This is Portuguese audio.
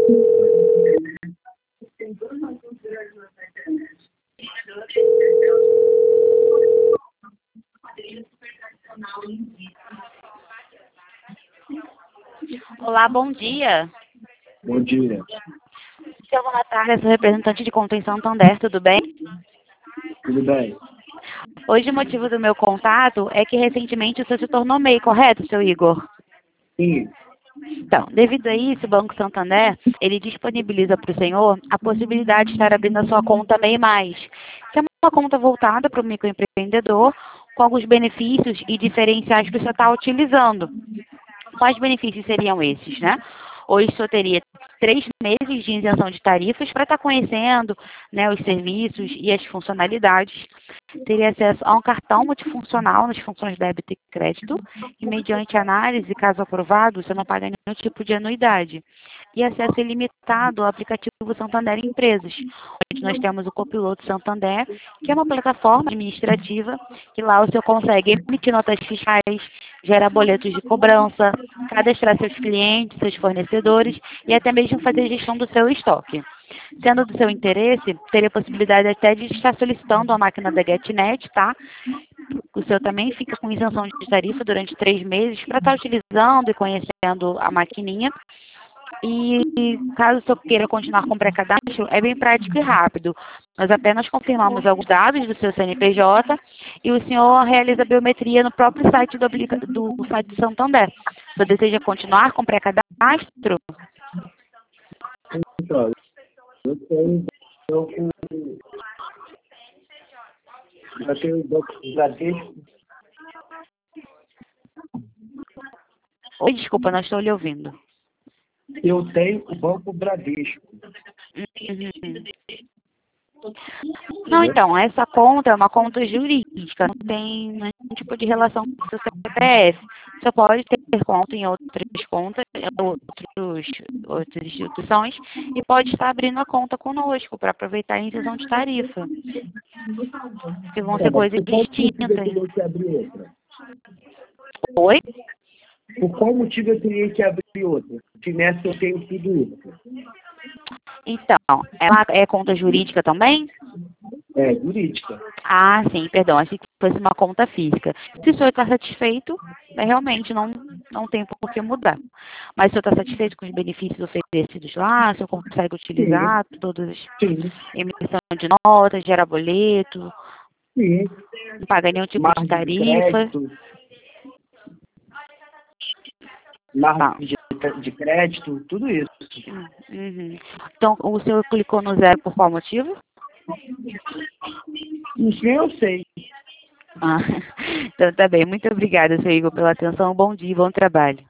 Olá, bom dia. Bom dia. Seu Natália, sou representante de conta em Santander, tudo bem? Tudo bem? Hoje o motivo do meu contato é que recentemente o senhor se tornou MEI, correto, seu Igor? Sim. Então, devido a isso, o Banco Santander, ele disponibiliza para o senhor a possibilidade de estar abrindo a sua conta MEI+, que é uma conta voltada para o microempreendedor, com alguns benefícios e diferenciais que o senhor está utilizando. Quais benefícios seriam esses, né? Hoje o senhor teria 3 meses de isenção de tarifas para estar conhecendo, né, os serviços e as funcionalidades. Teria acesso a um cartão multifuncional nas funções débito e crédito e, mediante análise, caso aprovado, você não paga nenhum tipo de anuidade. E acesso ilimitado ao aplicativo Santander Empresas, onde nós temos o Copiloto Santander, que é uma plataforma administrativa que lá o senhor consegue emitir notas fiscais, gerar boletos de cobrança, cadastrar seus clientes, seus fornecedores e até mesmo fazer a gestão do seu estoque. Sendo do seu interesse, teria a possibilidade até de estar solicitando a máquina da GetNet, tá? O senhor também fica com isenção de tarifa durante 3 meses para estar utilizando e conhecendo a maquininha. E caso o senhor queira continuar com o pré-cadastro, é bem prático e rápido. Nós apenas confirmamos alguns dados do seu CNPJ e o senhor realiza a biometria no próprio site do site do Santander. O senhor deseja continuar com o pré-cadastro? Então, eu tenho o Banco Bradesco. Oi, desculpa, não estou lhe ouvindo. Eu tenho o Banco Bradesco. Uhum. Não, então, essa conta é uma conta jurídica, não tem nenhum tipo de relação com o seu CPF. Você pode ter conta em outras contas, outras instituições, e pode estar abrindo a conta conosco para aproveitar a isenção de tarifa, que vão ser coisas distintas. Que abrir outra? Oi? Por qual motivo eu teria que abrir outra? Se nessa eu tenho tudo isso. Então, ela é conta jurídica também? É, jurídica. Ah, sim, perdão, achei que fosse uma conta física. Se o senhor está satisfeito, realmente não tem por que mudar. Mas se o senhor está satisfeito com os benefícios oferecidos lá, o senhor consegue utilizar todas as Sim. emissão de notas, gerar boleto, Sim. não paga nenhum tipo de Margem tarifa. crédito. Margem de crédito, tudo isso. Uhum. Então, o senhor clicou no zero por qual motivo? Isso eu sei. Ah, então tá bem. Muito obrigada, seu Igor, pela atenção. Bom dia e bom trabalho.